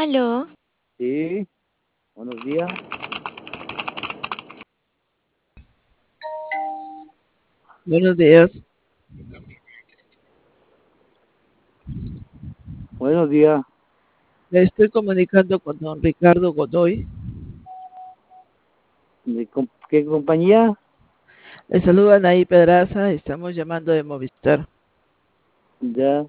Aló, Sí, buenos días. Buenos días. Buenos días. Me estoy comunicando con don Ricardo Godoy. ¿Qué compañía? Le saludan ahí Pedraza. Estamos llamando de Movistar. Ya.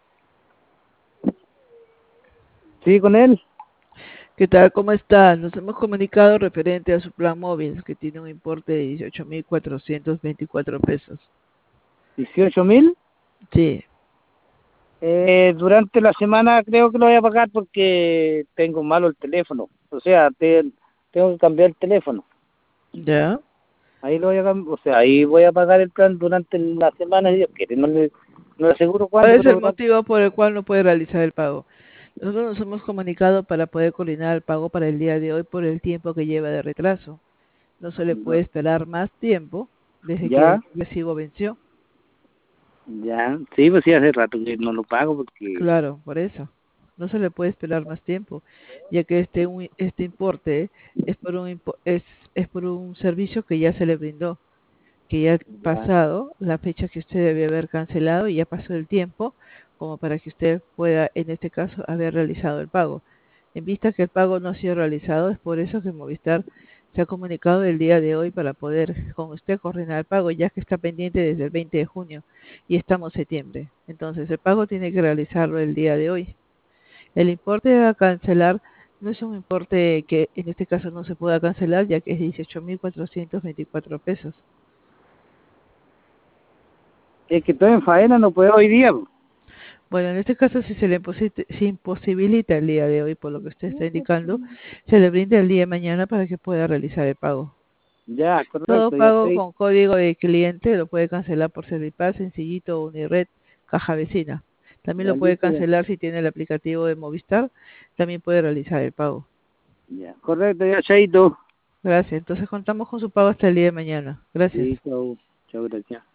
Sí, con él. ¿Qué tal? ¿Cómo está? Nos hemos comunicado referente a su plan móvil, que tiene un importe de 18.424 pesos. 18.000. Sí, Durante la semana creo que lo voy a pagar porque tengo malo el teléfono. O sea, tengo que cambiar el teléfono. ya. Ahí lo voy a cambiar. O sea, ahí voy a pagar el plan durante la semana. Si Dios quiere. No le aseguro ¿Cuál cuándo, es pero el motivo por el cual no puede realizar el pago? Nosotros nos hemos comunicado para poder coordinar el pago para el día de hoy por el tiempo que lleva de retraso. No se le puede esperar más tiempo desde que ya, el recibo venció. ya. Sí, pues sí, hace rato que no lo pago porque Claro, por eso. No se le puede esperar más tiempo, ya que este importe es por un servicio que ya se le brindó, que ya ha ya, pasado la fecha que usted debe haber cancelado y ya pasó el tiempo como para que usted pueda, en este caso, haber realizado el pago. En vista que el pago no ha sido realizado, es por eso que Movistar se ha comunicado el día de hoy para poder con usted coordinar el pago, ya que está pendiente desde el 20 de junio y estamos en septiembre. Entonces, el pago tiene que realizarlo el día de hoy. El importe a cancelar no es un importe que en este caso no se pueda cancelar, ya que es 18.424 pesos. es que estoy en faena, no puedo hoy día, po. Bueno, en este caso, si se imposibilita el día de hoy, por lo que usted está indicando, se le brinda el día de mañana para que pueda realizar el pago. Ya, Todo correcto, ya pago estoy. con código de cliente lo puede cancelar por Servipal, Sencillito, Unired, Caja Vecina. También Ya lo puede listo, ya. cancelar si tiene el aplicativo de Movistar, también puede realizar el pago. Ya, correcto, ya, chaito. Gracias. Entonces contamos con su pago hasta el día de mañana. Gracias. Sí, chau, chau, gracias.